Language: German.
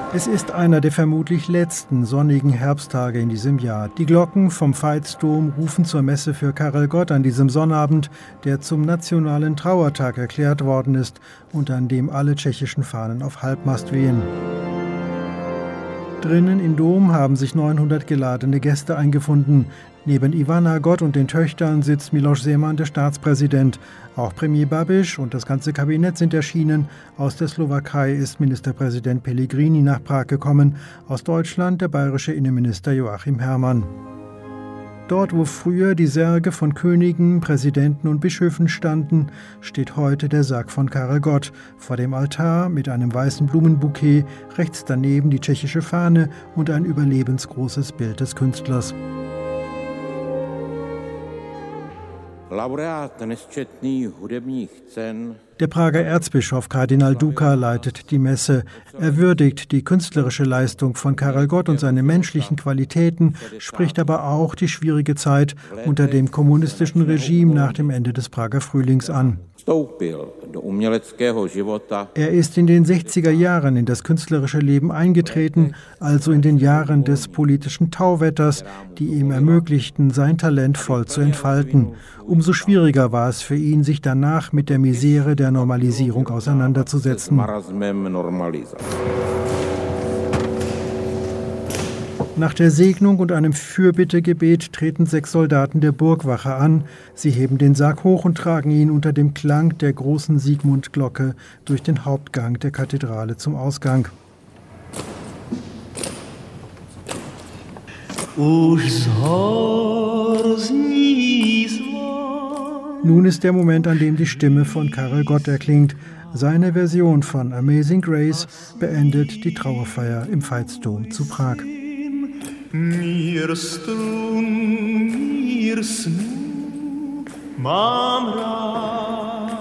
Es ist einer der vermutlich letzten sonnigen Herbsttage in diesem Jahr. Die Glocken vom Veitsdom rufen zur Messe für Karel Gott an diesem Sonnabend, der zum nationalen Trauertag erklärt worden ist und an dem alle tschechischen Fahnen auf Halbmast wehen. Drinnen im Dom haben sich 900 geladene Gäste eingefunden. Neben Ivana Gott und den Töchtern sitzt Miloš Zeman, der Staatspräsident. Auch Premier Babiš und das ganze Kabinett sind erschienen. Aus der Slowakei ist Ministerpräsident Pellegrini nach Prag gekommen. Aus Deutschland der bayerische Innenminister Joachim Herrmann. Dort, wo früher die Särge von Königen, Präsidenten und Bischöfen standen, steht heute der Sarg von Karel Gott. Vor dem Altar mit einem weißen Blumenbouquet, rechts daneben die tschechische Fahne und ein überlebensgroßes Bild des Künstlers. Der Prager Erzbischof Kardinal Duka leitet die Messe. Er würdigt die künstlerische Leistung von Karel Gott und seine menschlichen Qualitäten, spricht aber auch die schwierige Zeit unter dem kommunistischen Regime nach dem Ende des Prager Frühlings an. Er ist in den 60er Jahren in das künstlerische Leben eingetreten, also in den Jahren des politischen Tauwetters, die ihm ermöglichten, sein Talent voll zu entfalten. Umso schwieriger war es für ihn, sich danach mit der Misere der Normalisierung auseinanderzusetzen. Nach der Segnung und einem Fürbittegebet treten 6 Soldaten der Burgwache an. Sie heben den Sarg hoch und tragen ihn unter dem Klang der großen Sigmundglocke durch den Hauptgang der Kathedrale zum Ausgang. Nun ist der Moment, an dem die Stimme von Karel Gott erklingt. Seine Version von Amazing Grace beendet die Trauerfeier im Veitsdom zu Prag. Mir strun, mir snu, mam rád.